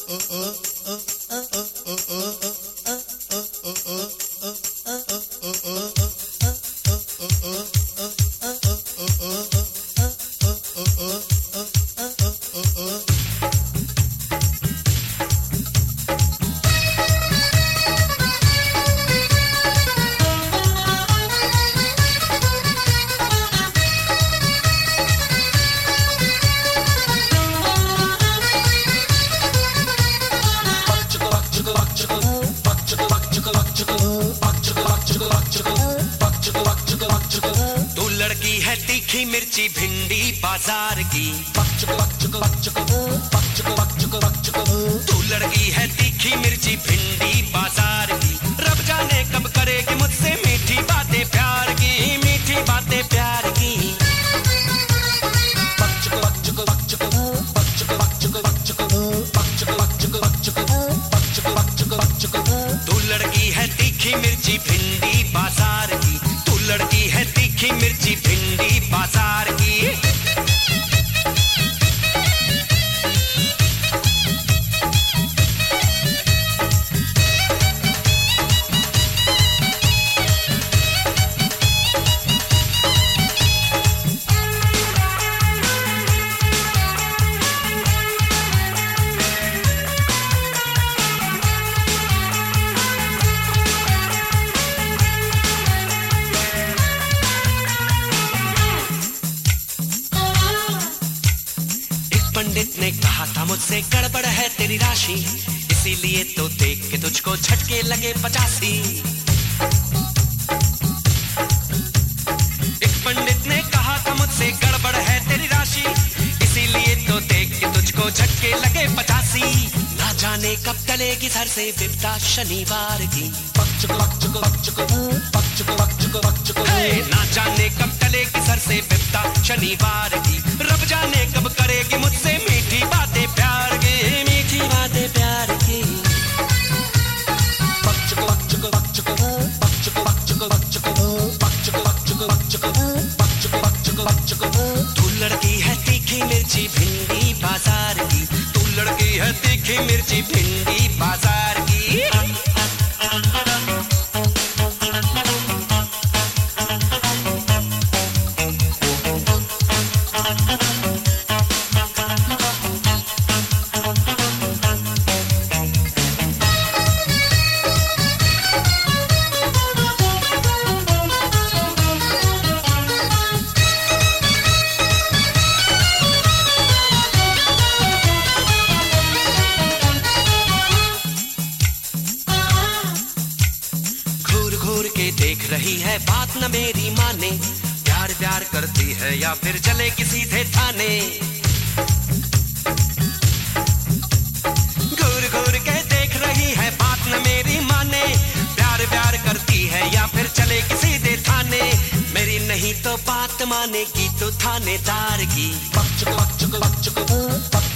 तीखी मिर्ची भिंडी बाजार की, तू लड़की है तीखी मिर्ची भिंडी बाजार की। रब जाने कब करेगी मुझसे मीठी बातें प्यार की, मीठी बातें प्यार की। तू लड़की है तीखी मिर्ची भिंडी बाजार की, तू लड़की है तीखी मिर्ची भिंडी बाजार की। पंडित ने कहा था मुझसे गड़बड़ है तेरी राशि, इसीलिए तो देख के तुझको झटके लगे 85। एक पंडित ने कहा था मुझसे गड़बड़ है तेरी राशि, इसीलिए तो देख के तुझको झटके लगे 85। ना जाने कब टलेगी सर से विपदा शनिवार की, ना जाने कब टलेगी सर से विपदा शनिवार की। रब जाने कब करेगी मुझसे मीठी बातें प्यार की, मीठी बातें प्यार की। तू लड़की है तीखी मिर्ची भिंडी बाजार की, तू लड़की है तीखी मिर्ची भिंडी बाजार की। देख रही है बात न मेरी माने, प्यार प्यार करती है या फिर चलेगी सीधे थाने। घूर घूर के देख रही है बात न मेरी माने, प्यार प्यार करती है या फिर चलेगी सीधे थाने। मेरी नहीं तो बात मानेगी तो थानेदार की।